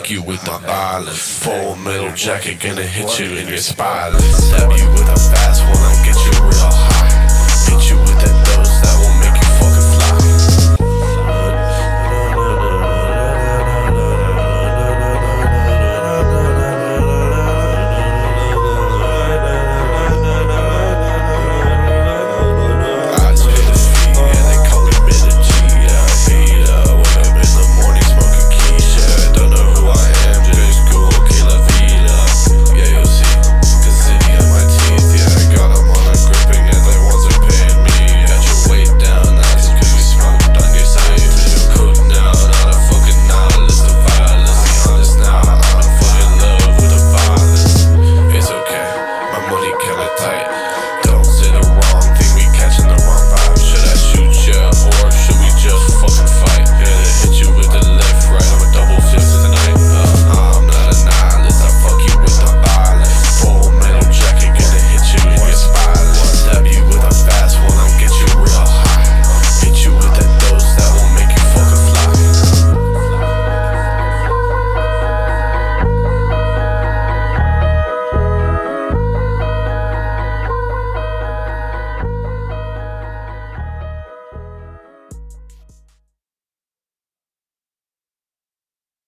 fuck you with the violence. Full metal jacket, gonna hit you in your spine. Stab you with a fast one, I'll get you real high. Hit you with